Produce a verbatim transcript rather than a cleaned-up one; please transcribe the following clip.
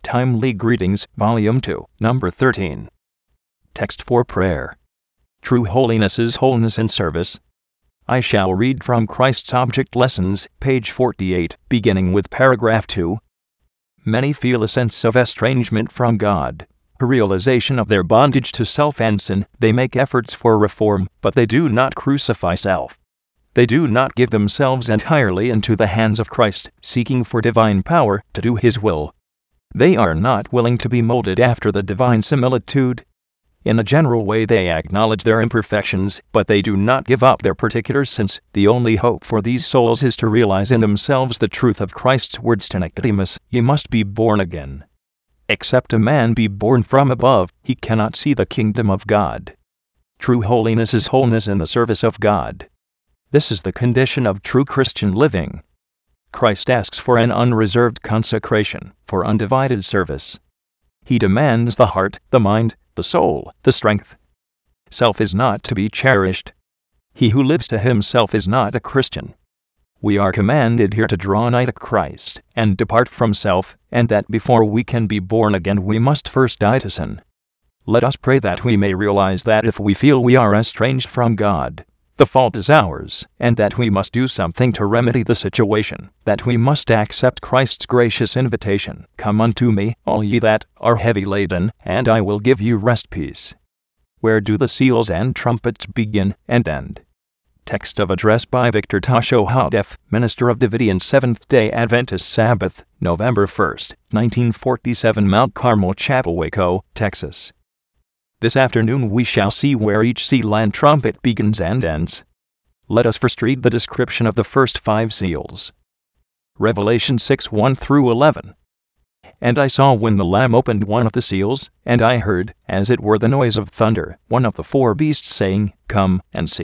Timely Greetings, Volume two, Number thirteen. Text for Prayer. True holiness is wholeness in service. I shall read from Christ's Object Lessons, page forty-eight, beginning with paragraph two. Many feel a sense of estrangement from God, a realization of their bondage to self and sin. They make efforts for reform, but they do not crucify self. They do not give themselves entirely into the hands of Christ, seeking for divine power to do His will. They are not willing to be molded after the divine similitude. In a general way, they acknowledge their imperfections, but they do not give up their particular sins. The only hope for these souls is to realize in themselves the truth of Christ's words to Nicodemus, "You must be born again. Except a man be born from above, he cannot see the kingdom of God." True holiness is wholeness in the service of God. This is the condition of true Christian living. Christ asks for an unreserved consecration, for undivided service. He demands the heart, the mind, the soul, the strength. Self is not to be cherished. He who lives to himself is not a Christian. We are commanded here to draw nigh to Christ, and depart from self, and that before we can be born again we must first die to sin. Let us pray that we may realize that if we feel we are estranged from God, the fault is ours, and that we must do something to remedy the situation, that we must accept Christ's gracious invitation, "Come unto me, all ye that are heavy laden, and I will give you rest." Peace. Where do the seals and trumpets begin and end? Text of address by Victor Tasho Hadef, Minister of Davidian Seventh-day Adventist Sabbath, November first, nineteen forty-seven, Mount Carmel Chapel, Waco, Texas. This afternoon we shall see where each seal and trumpet begins and ends. Let us first read the description of the first five seals. Revelation six one through eleven. And I saw when the Lamb opened one of the seals, and I heard, as it were the noise of thunder, one of the four beasts saying, "Come and see."